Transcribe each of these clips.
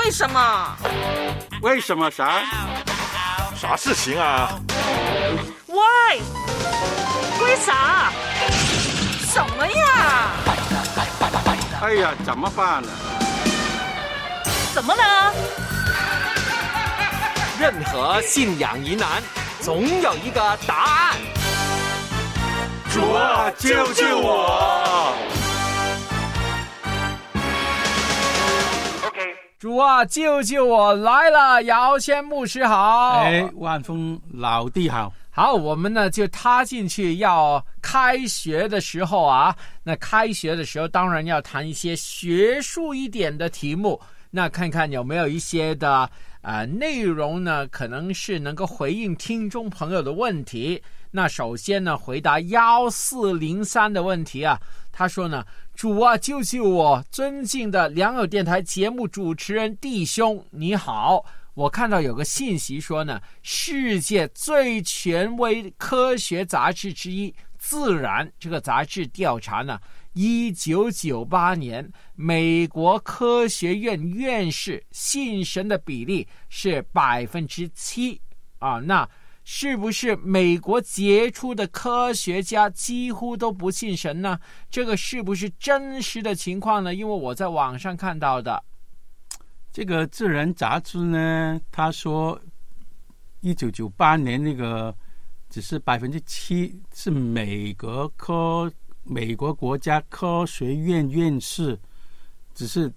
为什么？ 为什么啥？ 啥事情啊？ 喂，为啥？什么呀？ 哎呀，怎么办呢？ 怎么了？ 任何信仰疑难，总有一个答案。 主啊，救救我！ 主啊，救救我！来了，姚谦牧师好。 哎，万峰老弟好。 好，我们呢就踏进去要开学的时候啊，那开学的时候当然要谈一些学术一点的题目，那看看有没有一些的内容呢，可能是能够回应听众朋友的问题。那首先呢，回答1403的问题啊，他说呢，主啊，救救我！尊敬的良友电台节目主持人弟兄，你好。我看到有个信息说呢，世界最权威科学杂志之一《自然》这个杂志调查呢，1998年美国科学院院士信神的比例是7%啊，那是不是美国杰出的科学家几乎都不信神呢？这个是不是真实的情况呢？因为我在网上看到的。 这个《自然》杂志呢，他说1998年那个只是7%，是美国国家科学院院士，只是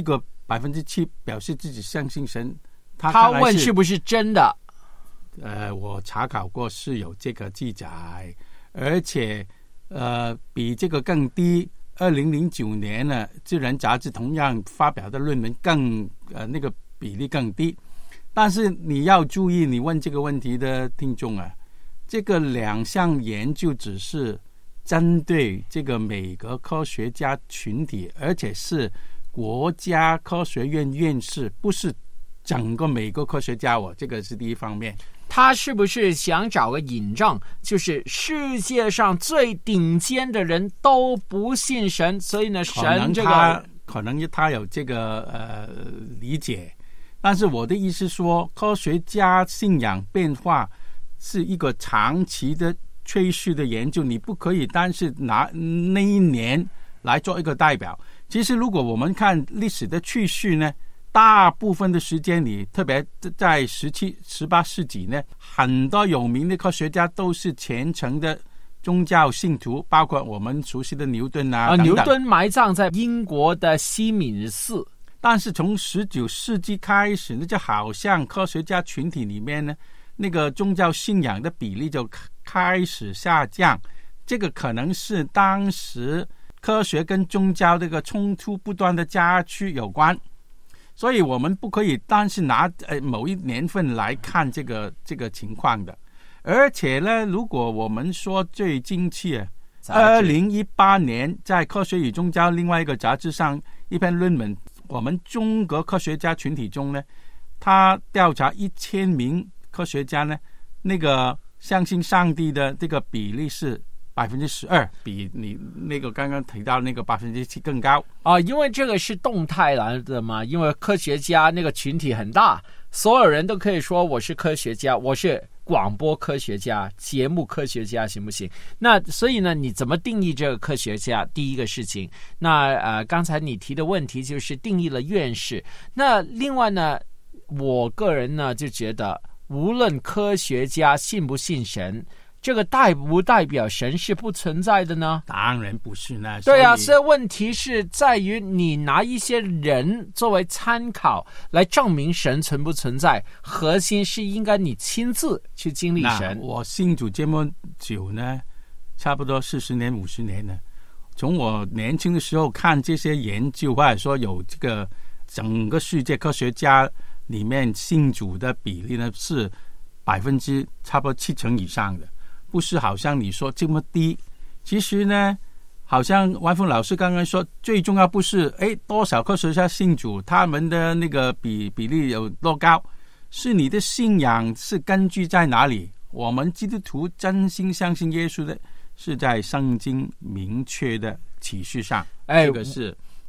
7%表示自己相信神。 他问是不是真的？ 我查考过是有这个记载，而且比这个更低。2009年呢，《自然》杂志同样发表的论文那个比例更低。但是你要注意，你问这个问题的听众啊，这个两项研究只是针对这个美国科学家群体，而且是国家科学院院士，不是整个美国科学家这个是第一方面。 他是不是想找个引证，就是世界上最顶尖的人都不信神，所以呢，神这个可能他有这个理解。但是我的意思说，科学家信仰变化是一个长期的趋势的研究，你不可以单是拿那一年来做一个代表。其实如果我们看历史的趋势呢，大部分的时间里，特别在18世纪呢，很多有名的科学家都是虔诚的宗教信徒，包括我们熟悉的牛顿啊等等。 牛顿埋葬在英国的西敏寺。 但是从19世纪开始呢，就好像科学家群体里面呢，那个宗教信仰的比例就开始下降。这个可能是当时科学跟宗教这个冲突不断的加剧有关。所以我们不可以单是拿某一年份来看这个情况的。而且呢，如果我们说最近期2018年在科学与宗教另外一个杂志上一篇论文，我们中国科学家群体中呢，他调查1000名科学家呢，那个相信上帝的这个比例是12%，比你那个刚刚提到那个7%更高啊，因为这个是动态来的嘛，因为科学家那个群体很大，所有人都可以说我是科学家，我是广播科学家、节目科学家，行不行？那所以呢，你怎么定义这个科学家？第一个事情，那刚才你提的问题就是定义了院士。那另外呢，我个人呢就觉得，无论科学家信不信神，这个代不代表神是不存在的呢？ 当然不是呢。 对啊，所以问题是在于你拿一些人作为参考来证明神存不存在，核心是应该你亲自去经历神。 我信主这么久呢，差不多40年50年了，从我年轻的时候看这些研究，或者说有这个整个世界科学家里面信主的比例呢，是差不多70%以上的，不是好像你说这么低。其实呢，好像万峰老师刚刚说，最重要不是多少科学家信主，他们的那个比例有多高，是你的信仰是根据在哪里。我们基督徒真心相信耶稣的，是在圣经明确的启示上，这个是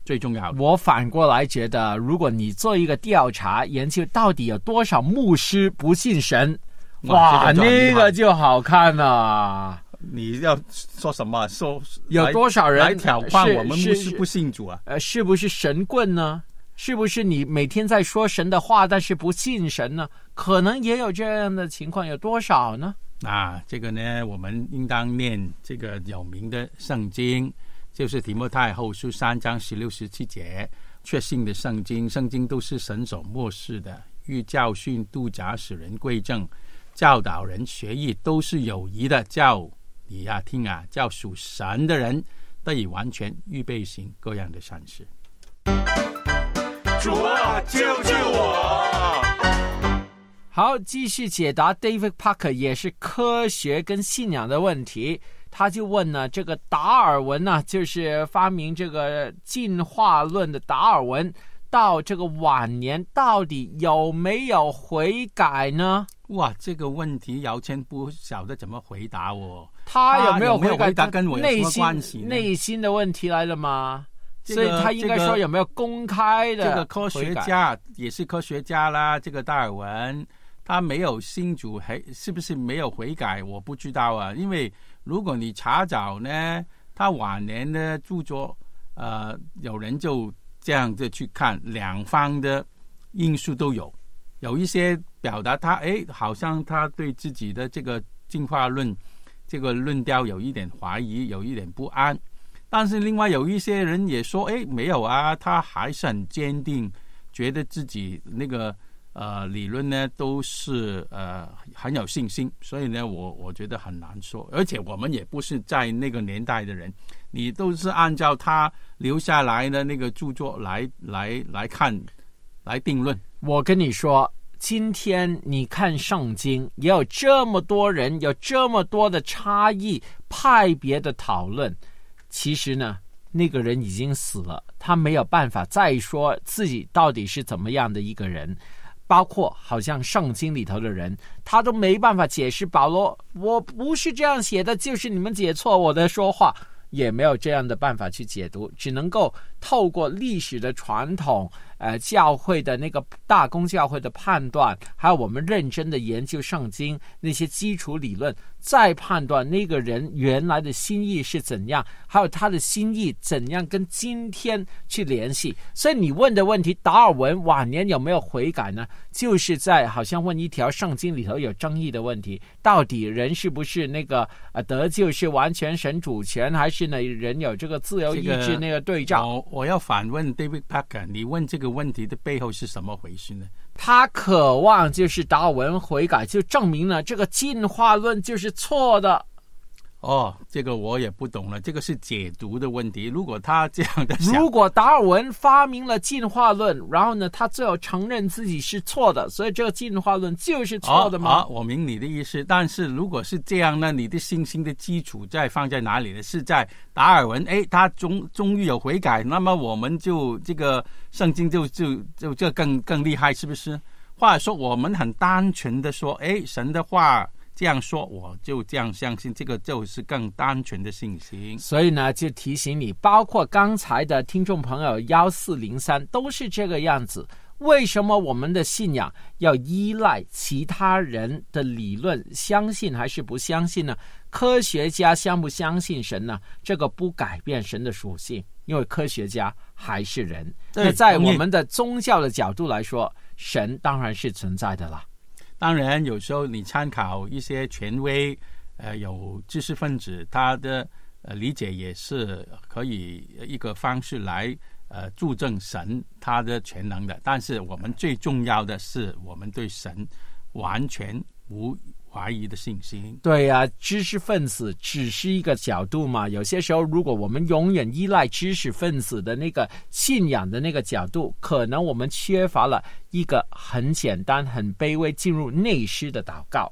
最重要的。 我反过来觉得，如果你做一个调查，研究到底有多少牧师不信神，哇，那个就好看了。 你要说什么？说有多少人来挑战我们牧师不信主啊？ 是不是神棍呢？是不是你每天在说神的话，但是不信神呢？可能也有这样的情况，有多少呢？ 这个呢，我们应当念这个有名的圣经，就是提摩太后书3章16、17节，确信的圣经。圣经都是神所默示的，欲教训、督责、使人归正，教导人学义，都是有益的，叫你听叫属神的人得以完全，预备行各样的善事。 主啊，救救我！ 好，继续解答 David Parker 也是科学跟信仰的问题。他就问呢，这个达尔文呢，就是发明这个进化论的达尔文，到这个晚年到底有没有悔改呢？ 哇，这个问题姚谦不晓得怎么回答我。 他有没有悔改跟我有什么关系呢？ 内心的问题来了吗？所以他应该说有没有公开的这个科学家也是科学家啦，这个达尔文他没有信主，是不是没有悔改我不知道啊。因为如果你查找呢，他晚年的著作有人就这样子去看，两方的因素都有，有一些表达他好像他对自己的这个进化论这个论调有一点怀疑，有一点不安。但是另外有一些人也说没有啊，他还是很坚定，觉得自己那个理论呢都是很有信心。所以呢我觉得很难说，而且我们也不是在那个年代的人，你都是按照他留下来的那个著作来看来定论。 我跟你说，今天你看圣经也有这么多人，有这么多的差异派别的讨论，其实呢那个人已经死了，他没有办法再说自己到底是怎么样的一个人。包括好像圣经里头的人，他都没办法解释保罗我不是这样写的，就是你们解错我的说话，也没有这样的办法去解读，只能够透过历史的传统教会的那个大公教会的判断，还有我们认真的研究圣经那些基础理论，再判断那个人原来的心意是怎样，还有他的心意怎样跟今天去联系。所以你问的问题，达尔文晚年有没有悔改呢？就是在好像问一条圣经里头有争议的问题，到底人是不是那个得救是完全神主权，还是呢人有这个自由意志那个对照。 我要反问 David Parker， 你问这个问题的背后是什么回事呢？ 他渴望就是达尔文悔改，就证明了这个进化论就是错的。 这个我也不懂了，这个是解读的问题。如果他这样的想， 如果达尔文发明了进化论，然后呢他最后承认自己是错的，所以这个进化论就是错的吗？ 我明你的意思。但是如果是这样呢，你的信心的基础放在哪里呢？是在达尔文他终于有悔改，那么我们就这个圣经就更厉害，是不是？或者说我们很单纯的说神的话这样说，我就这样相信，这个就是更单纯的信心。 所以呢就提醒你，包括刚才的听众朋友1403都是这个样子。为什么我们的信仰要依赖其他人的理论，相信还是不相信呢？科学家相不相信神呢？这个不改变神的属性，因为科学家还是人。那在我们的宗教的角度来说，神当然是存在的啦。 当然有时候你参考一些权威有知识分子，他的理解也是可以一个方式来助证神他的全能的。但是我们最重要的是我们对神完全无怀疑的信心。 对啊，知识分子只是一个角度嘛，有些时候如果我们永远依赖知识分子的那个信仰的那个角度，可能我们缺乏了一个很简单很卑微进入内室的祷告。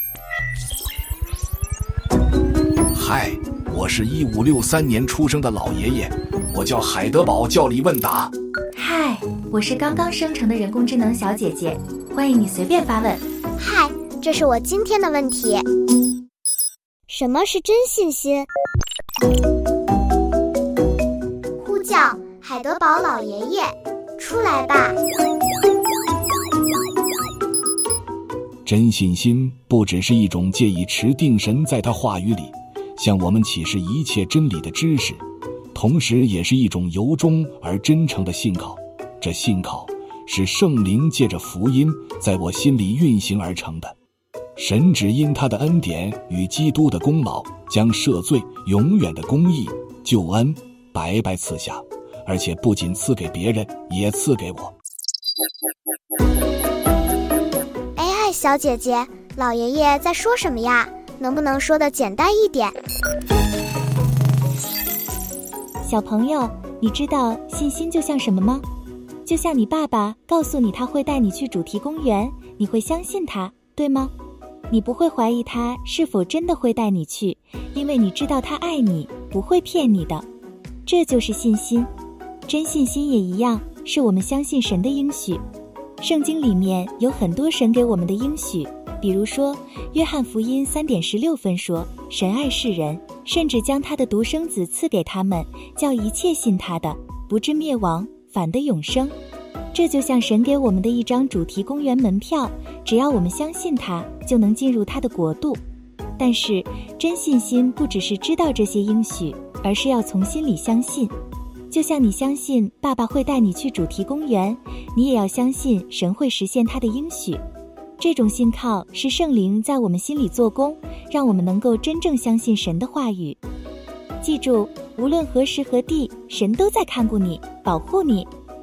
嗨，我是1563年出生的老爷爷，我叫海德堡教理问答。 嗨，我是刚刚生成的人工智能小姐姐，欢迎你随便发问。 嗨，这是我今天的问题。什么是真信心？呼叫海德堡老爷爷，出来吧。 真信心不只是一种借以持定神在他话语里向我们启示一切真理的知识，同时也是一种由衷而真诚的信靠。这信靠是圣灵借着福音在我心里运行而成的。神只因他的恩典与基督的功劳，将赦罪、永远的公义、救恩白白赐下，而且不仅赐给别人，也赐给我。 哎，小姐姐，老爷爷在说什么呀？能不能说得简单一点？ 小朋友，你知道信心就像什么吗？就像你爸爸告诉你他会带你去主题公园，你会相信他，对吗？你不会怀疑他是否真的会带你去，因为你知道他爱你，不会骗你的。这就是信心。真信心也一样，是我们相信神的应许。圣经里面有很多神给我们的应许，比如说约翰福音3:16说，神爱世人，甚至将他的独生子赐给他们，叫一切信他的不至灭亡，反得永生。这就像神给我们的一张主题公园门票，只要我们相信他，就能进入他的国度。但是真信心不只是知道这些应许，而是要从心里相信。就像你相信爸爸会带你去主题公园，你也要相信神会实现他的应许。这种信靠是圣灵在我们心里做工，让我们能够真正相信神的话语。记住，无论何时何地，神都在看顾你，保护你。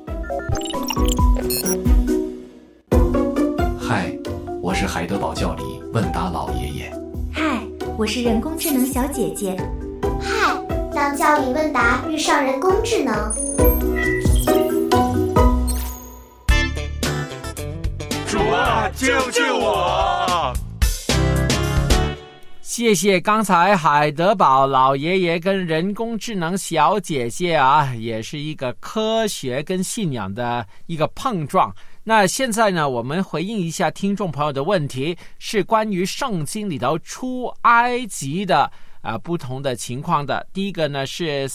嗨，我是海德堡教理问答老爷爷。 嗨，我是人工智能小姐姐。 嗨，当教理问答遇上人工智能。 主啊，救救我！ 谢谢刚才海德堡老爷爷跟人工智能小姐姐啊，也是一个科学跟信仰的一个碰撞。那现在呢，我们回应一下听众朋友的问题，是关于圣经里头出埃及的不同的情况的。第一个呢是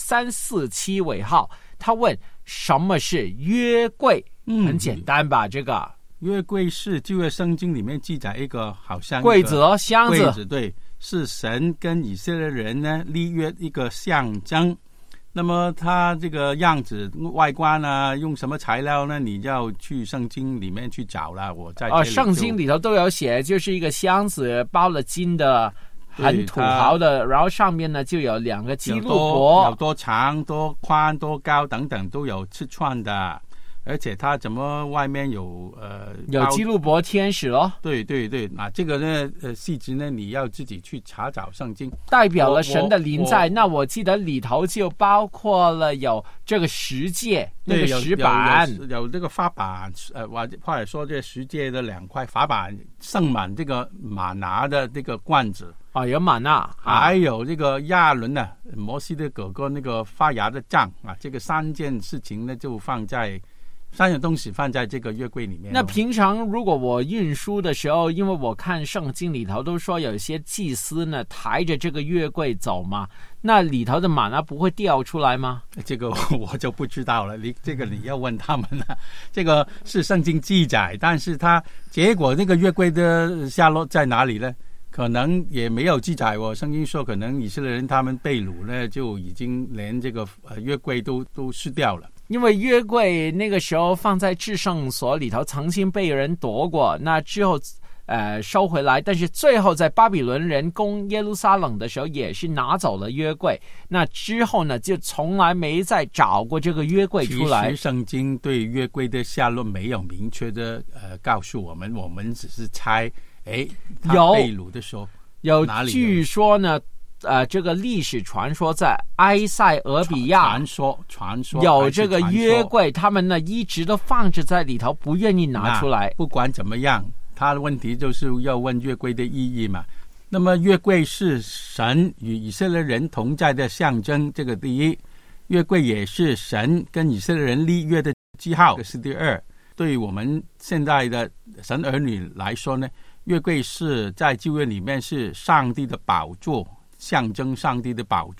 347尾号，他问什么是约柜？很简单吧？这个约柜是旧约圣经里面记载一个好像柜子箱子， 柜子对，是神跟以色列人呢立约一个象征。那么它这个样子外观啊，用什么材料呢？你要去圣经里面去找了。我在这里圣经里头都有写，就是一个箱子包了金的，很土豪的，然后上面呢就有2个基路伯， 有多长、多宽、多高等等都有尺寸的。而且它怎么外面有基路伯天使咯？对对对，这个呢细节呢你要自己去查找圣经， 代表了神的临在。那我记得里头就包括了有这个十诫，那个石板， 有这个法板，或者说这十诫的2块法板，盛满这个玛拿的这个罐子。 有玛纳， 还有这个亚伦呢，摩西的哥哥那个发芽的杖这个3件事情呢就放在。3样东西放在这个约柜里面。 那平常如果我运输的时候，因为我看圣经里头都说有一些祭司呢抬着这个约柜走嘛，那里头的玛纳不会掉出来吗？ 这个我就不知道了，你要问他们了。这个是圣经记载，但是它结果那个约柜的下落在哪里呢？可能也没有记载。我圣经说可能以色列人他们被掳呢，就已经连这个约柜都失掉了。 因为约柜那个时候放在至圣所里头，曾经被人夺过，那之后收回来，但是最后在巴比伦人攻耶路撒冷的时候也是拿走了约柜，那之后呢就从来没再找过这个约柜出来。 其实圣经对约柜的下落没有明确的告诉我们，我们只是猜他被掳的时候有据说呢这个历史传说在埃塞俄比亚传说有这个约柜，他们呢一直都放着在里头，不愿意拿出来。 不管怎么样，他的问题就是要问约柜的意义嘛。那么约柜是神与以色列人同在的象征，这个第一。约柜也是神跟以色列人立约的记号，这是第二。对于我们现在的神儿女来说呢，约柜是在旧约里面是上帝的宝座，象征上帝的宝座，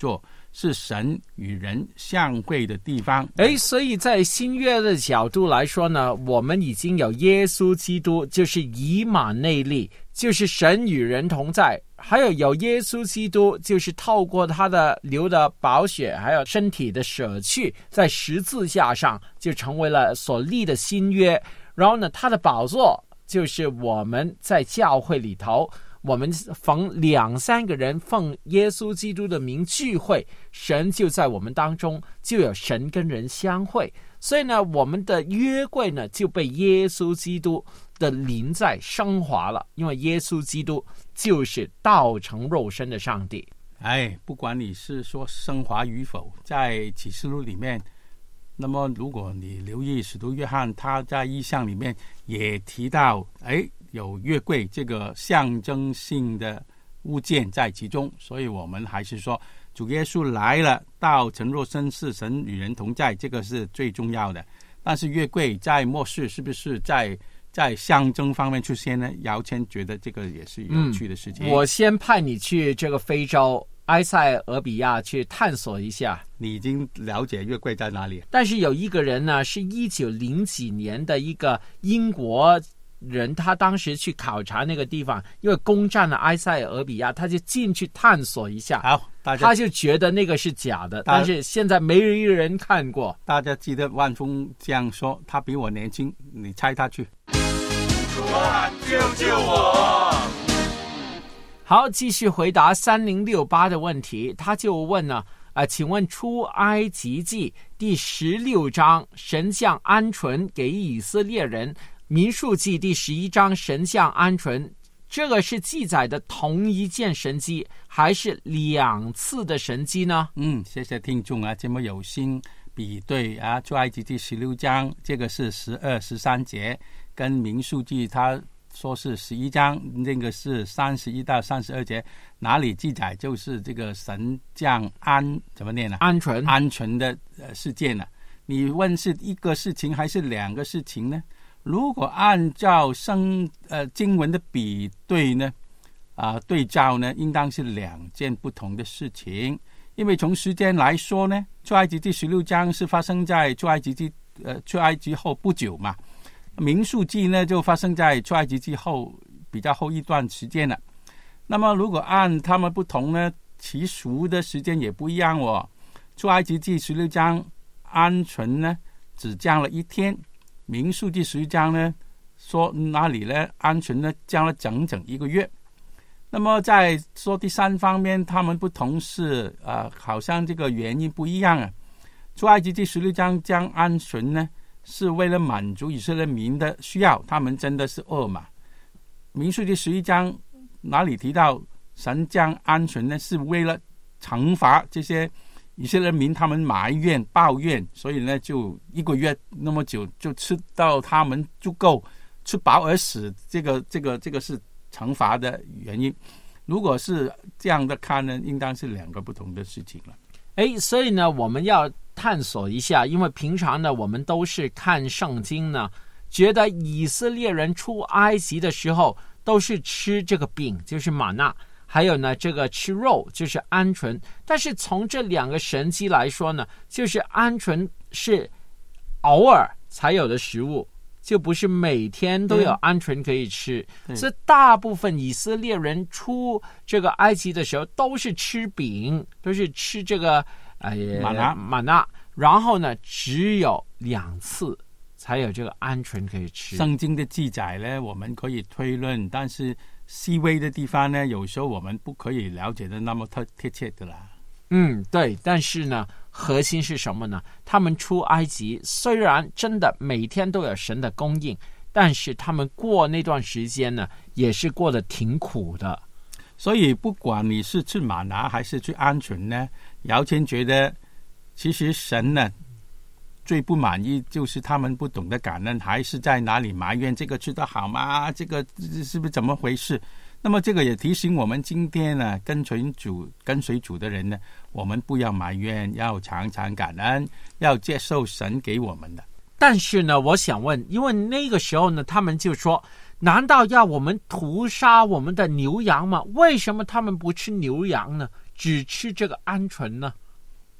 是神与人相会的地方。 所以在新约的角度来说呢，我们已经有耶稣基督，就是以马内利，就是神与人同在，还有耶稣基督，就是透过他的流的宝血还有身体的舍去，在十字架上就成为了所立的新约。然后呢，他的宝座就是我们在教会里头，我们逢2-3个人奉耶稣基督的名聚会，神就在我们当中，就有神跟人相会。所以呢，我们的约柜呢就被耶稣基督的临在升华了，因为耶稣基督就是道成肉身的上帝。 不管你是说升华与否，在启示录里面，那么如果你留意使徒约翰他在异象里面也提到有约柜这个象征性的物件在其中，所以我们还是说主耶稣来了，道成肉身，是神与人同在，这个是最重要的。但是约柜在末世是不是在象征方面出现呢？姚谦觉得这个也是有趣的事情。 我先派你去这个非洲埃塞俄比亚去探索一下。 你已经了解约柜在哪里？ 但是有一个人呢，是1900几年的一个英国人，他当时去考察那个地方，因为攻占了埃塞俄比亚，他就进去探索一下。 好， 他就觉得那个是假的，但是现在没一个人看过。 大家记得万峰这样说，他比我年轻，你猜他去。 主啊，救救我！ 好，继续回答3068的问题。他就问呢，请问出埃及记第16章神降鹌鹑给以色列人，民数记第11章神降鹌鹑，这个是记载的同一件神迹，还是2次的神迹呢？ 谢谢听众这么有心比对出埃及记16章这个是12、13节，跟民数记他说是11章，那个是31到32节，哪里记载就是这个神降怎么念呢？鹌鹑的事件呢？你问是一个事情还是2个事情呢？如果按照经文的比对呢，对照呢，应当是2件不同的事情。因为从时间来说呢，出埃及记16章是发生在出埃及后不久嘛，民数记呢就发生在出埃及记后比较后一段时间了。那么如果按他们不同呢，其实的时间也不一样哦。出埃及记16章鹌鹑呢只降了1天，民数记11章呢说那里呢鹌鹑呢降了整整1个月。那么在说第3方面，他们不同是好像这个原因不一样啊。出埃及记16章降鹌鹑呢是为了满足以色列民的需要，他们真的是饿嘛。民数记11章哪里提到神降鹌鹑呢？是为了惩罚这些以色列民，他们埋怨抱怨，所以呢就1个月那么久就吃到他们足够吃饱而死，这个是惩罚的原因。如果是这样的看呢，应当是2个不同的事情了。 所以呢我们要探索一下，因为平常呢我们都是看圣经呢，觉得以色列人出埃及的时候都是吃这个饼，就是玛纳，还有呢这个吃肉，就是鹌鹑。但是从这2个神迹来说呢，就是鹌鹑是偶尔才有的食物，就不是每天都有鹌鹑可以吃。所以大部分以色列人出这个埃及的时候都是吃饼，都是吃这个玛纳，然后呢只有2次才有这个鹌鹑可以吃。 圣经的记载呢我们可以推论，但是细微的地方呢有时候我们不可以了解的那么贴切的啦。 对，但是呢核心是什么呢？他们出埃及虽然真的每天都有神的供应，但是他们过那段时间呢也是过得挺苦的。 所以不管你是吃玛拿还是吃鹌鹑呢，姚谦觉得其实神呢最不满意就是他们不懂得感恩，还是在哪里埋怨这个吃得好吗？这个是不是怎么回事？那么这个也提醒我们今天呢跟随主的人呢，我们不要埋怨，要常常感恩，要接受神给我们的。 但是呢我想问，因为那个时候呢他们就说，难道要我们屠杀我们的牛羊吗？为什么他们不吃牛羊呢，只吃这个鹌鹑呢？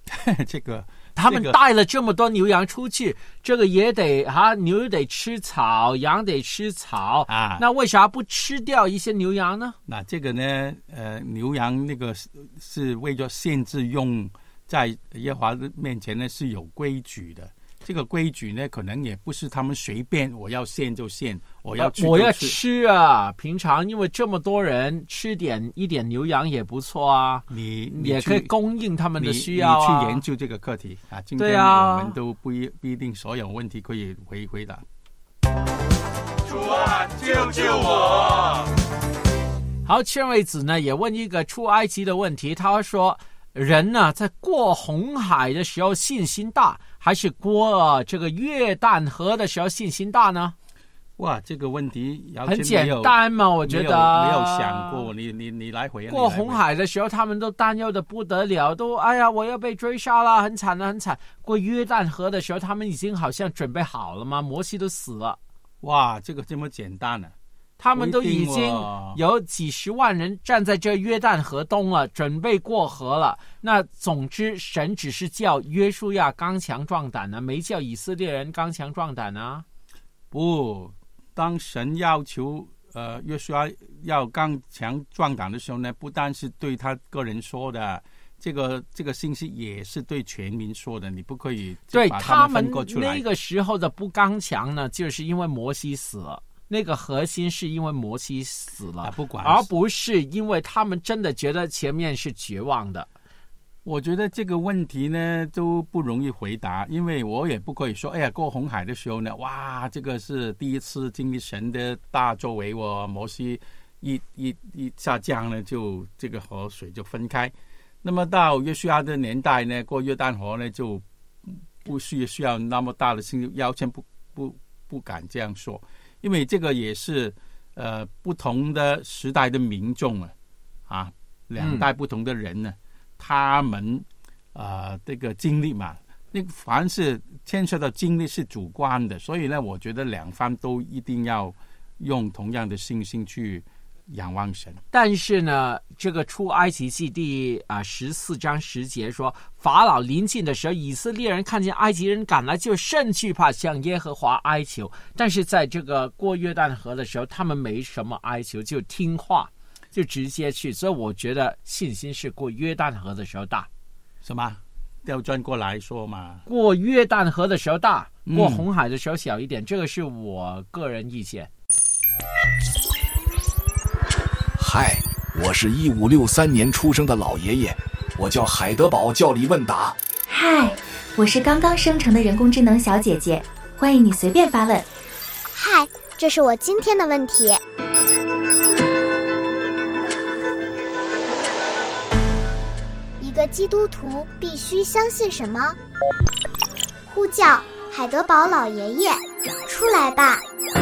这个他们带了这么多牛羊出去，这个也得牛得吃草，羊得吃草啊。那为啥不吃掉一些牛羊呢？ 那这个呢，牛羊那个是为了限制用，在耶和华的面前呢是有规矩的。这个规矩呢，可能也不是他们随便我要献就献，我要吃啊。平常因为这么多人吃一点牛羊也不错啊， 你也可以供应他们的需要啊。 你去研究这个课题啊，今天我们都不一定所有问题可以回答。 主啊，救救我！ 好，劝慰子呢也问一个出埃及的问题，他说：人呢在过红海的时候信心大，还是过这个约旦河的时候信心大呢？ 哇，这个问题很简单嘛，我觉得没有想过。你来回。 过红海的时候，他们都担忧的不得了，都哎呀，我要被追杀了，很惨了，很惨。过约旦河的时候，他们已经好像准备好了嘛，摩西都死了。 哇，这个这么简单呢？ 他们都已经有几十万人站在这约旦河东了，准备过河了。那总之，神只是叫约书亚刚强壮胆啊，没叫以色列人刚强壮胆啊。 不，当神要求约书亚要刚强壮胆的时候呢，不单是对他个人说的，这个信息也是对全民说的。你不可以对把他们分割出来。他们那个时候的不刚强呢，就是因为摩西死了。那个核心是因为摩西死了，而不是因为他们真的觉得前面是绝望的。 我觉得这个问题呢都不容易回答，因为我也不可以说，哎呀，过红海的时候呢，哇，这个是第一次经历神的大作为，摩西一下降呢，就这个河水就分开。那么到约书亚的年代呢，过约旦河呢，就不需要那么大的信心，完全不敢这样说。因为这个也是不同的时代的民众两代不同的人呢，他们这个经历嘛，那凡是牵涉到经历是主观的，所以呢，我觉得两方都一定要用同样的信心去仰望神。 但是呢，这个出埃及记第14章10节说，法老临近的时候，以色列人看见埃及人赶来，就甚惧怕，向耶和华哀求。但是在这个过约旦河的时候，他们没什么哀求，就听话，就直接去。所以我觉得信心是过约旦河的时候大。 什么？调转过来说嘛？ 过约旦河的时候大，过红海的时候小一点。这个是我个人意见。 嗨，我是1563年出生的老爷爷，我叫海德堡教理问答。 嗨，我是刚刚生成的人工智能小姐姐，欢迎你随便发问。 嗨，这是我今天的问题。一个基督徒必须相信什么？呼叫海德堡老爷爷，出来吧！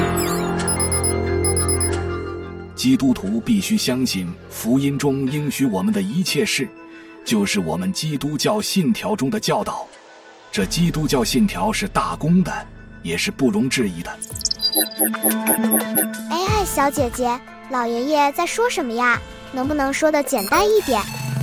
基督徒必须相信福音中应许我们的一切事，就是我们基督教信条中的教导。这基督教信条是大公的，也是不容置疑的。 哎，小姐姐，老爷爷在说什么呀？能不能说得简单一点？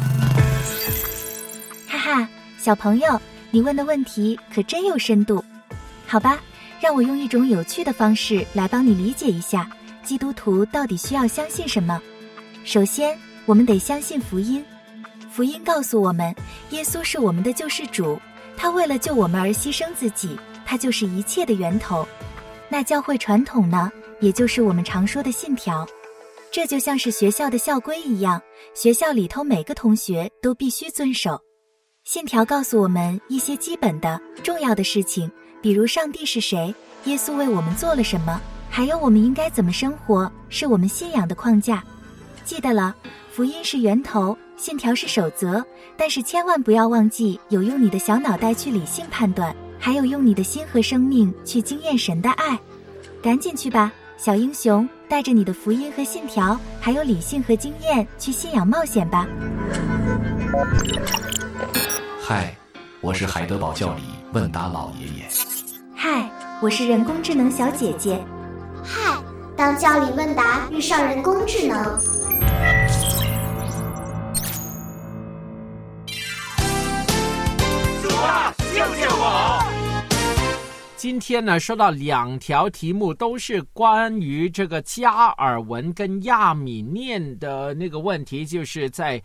哈哈，小朋友，你问的问题可真有深度。好吧，让我用一种有趣的方式来帮你理解一下基督徒到底需要相信什么。首先，我们得相信福音。福音告诉我们，耶稣是我们的救世主，他为了救我们而牺牲自己，他就是一切的源头。那教会传统呢，也就是我们常说的信条。这就像是学校的校规一样，学校里头每个同学都必须遵守。信条告诉我们一些基本的、重要的事情，比如上帝是谁，耶稣为我们做了什么，还有我们应该怎么生活，是我们信仰的框架。记得了，福音是源头，信条是守则，但是千万不要忘记有用你的小脑袋去理性判断，还有用你的心和生命去经验神的爱。赶紧去吧，小英雄，带着你的福音和信条，还有理性和经验去信仰冒险吧。 嗨，我是海德堡教理问答老爷爷。 嗨，我是人工智能小姐姐。 嗨，当教理问答遇上人工智能。 今天呢，收到2条题目，都是关于这个加尔文跟亚米念的那个问题，就是在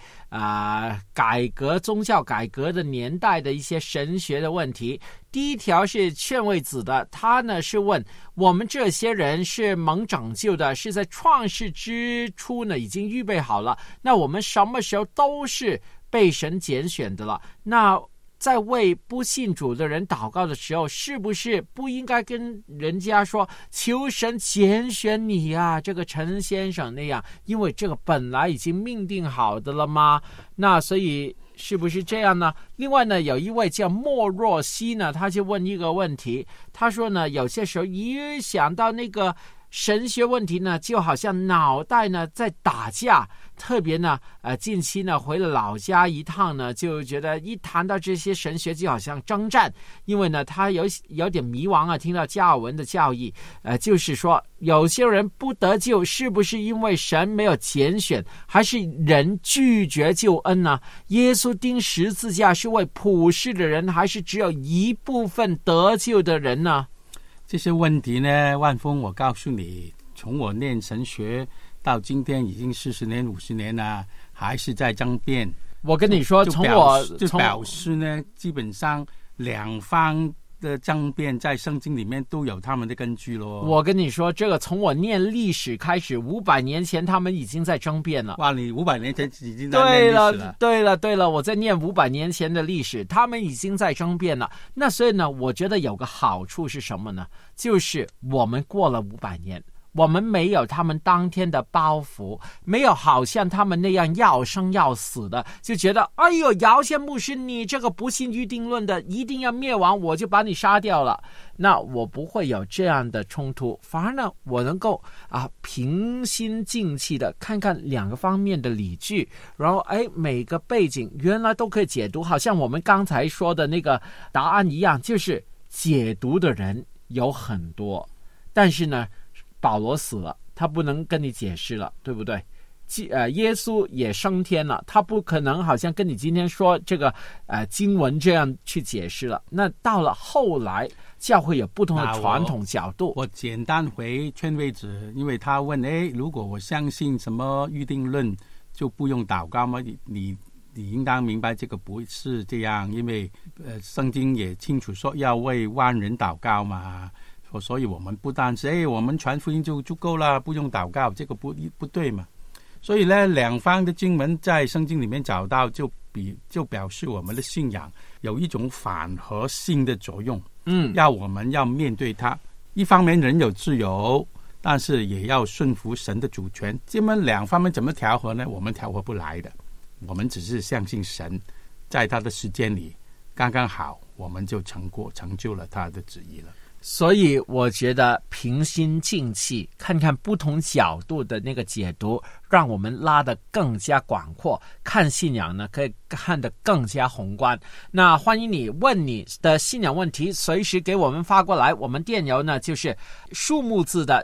宗教改革的年代的一些神学的问题。第一条是劝慰子的，他呢是问我们这些人是蒙拯救的，是在创世之初呢已经预备好了，那我们什么时候都是被神拣选的了，那在为不信主的人祷告的时候，是不是不应该跟人家说求神拣选你啊，这个陈先生那样，因为这个本来已经命定好的了吗？那所以是不是这样呢？另外呢，有一位叫莫若曦呢，他就问一个问题，他说呢，有些时候一想到那个神学问题呢，就好像脑袋呢在打架，特别呢近期呢回了老家一趟呢，就觉得一谈到这些神学就好像征战，因为呢他有点迷茫啊，听到加尔文的教义，就是说有些人不得救，是不是因为神没有拣选，还是人拒绝救恩呢？耶稣钉十字架是为普世的人，还是只有一部分得救的人呢？ 这些问题呢，万峰，我告诉你，从我念神学到今天已经40年50年了，还是在争辩。 我跟你说， 就表示呢，基本上两方的争辩在圣经里面都有他们的根据咯。 我跟你说，这个从我念历史开始，500年前他们已经在争辩了。 哇，你500年前已经在念历史了。 对了，我在念500年前的历史，他们已经在争辩了。那所以呢，我觉得有个好处是什么呢？就是我们过了500年。我们没有他们当天的包袱，没有好像他们那样要生要死的，就觉得哎呦，姚先牧师你这个不信预定论的一定要灭亡，我就把你杀掉了。那我不会有这样的冲突，反而呢我能够平心静气的看看2个方面的理据，然后每个背景原来都可以解读，好像我们刚才说的那个答案一样，就是解读的人有很多，但是呢保罗死了，他不能跟你解释了，对不对？耶稣也升天了，他不可能好像跟你今天说这个经文这样去解释了。那到了后来，教会有不同的传统角度。 我简单回劝慰子，因为他问如果我相信什么预定论，就不用祷告吗？你应当明白这个不是这样，因为圣经也清楚说要为万人祷告嘛。所以我们不单是我们传福音就足够了，不用祷告，这个不对嘛。所以呢，两方的经文在圣经里面找到，就表示我们的信仰有一种反核性的作用。我们要面对它。一方面人有自由，但是也要顺服神的主权。这么两方面怎么调和呢？我们调和不来的。我们只是相信神，在他的时间里刚刚好，我们就成就了他的旨意了。 所以我觉得平心静气看看不同角度的那个解读，让我们拉得更加广阔，看信仰呢可以看得更加宏观。那欢迎你问你的信仰问题，随时给我们发过来。我们电邮呢就是数目字的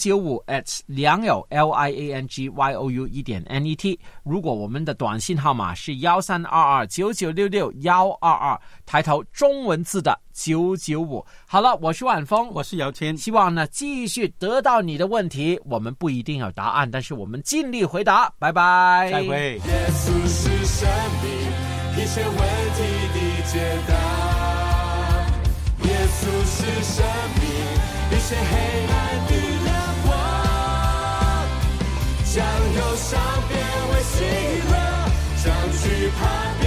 995@良友 LIANGYOU1.net。如果我们的短信号码是132299662122，抬头中文字的995。好了，我是晚风， 我是姚谦， 希望呢继续得到你的问题。我们不一定有答案，但是我们尽力回答。拜拜， 再会。 耶稣是生命，一切问题的解答。耶稣是生命，一切黑暗的亮光，将忧伤变为喜乐，将惧怕变